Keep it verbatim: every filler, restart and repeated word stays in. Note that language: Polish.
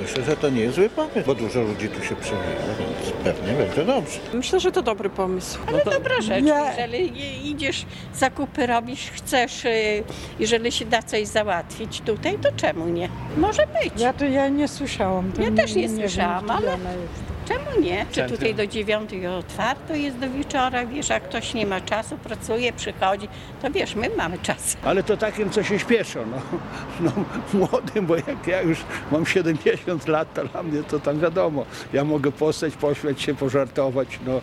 myślę, że to nie jest zły pomysł, bo dużo ludzi tu się przewija, więc pewnie będzie dobrze. Myślę, że to dobry pomysł. Ale dobra rzecz, jeżeli idziesz, zakupy robisz, chcesz, y, jeżeli się da coś załatwić tutaj, to czemu nie? Może być. Ja to ja nie słyszałam. To Ja też nie słyszałam, wiem, ale- ona jest. Czemu nie? Czy tutaj do dziewiątej otwarto jest do wieczora, wiesz, jak ktoś nie ma czasu, pracuje, przychodzi, to wiesz, my mamy czas. Ale to takim, co się śpieszą, no, no młodym, bo jak ja już mam siedemdziesiąt lat, to dla mnie to tam wiadomo, ja mogę postać, pośmiać się, pożartować, no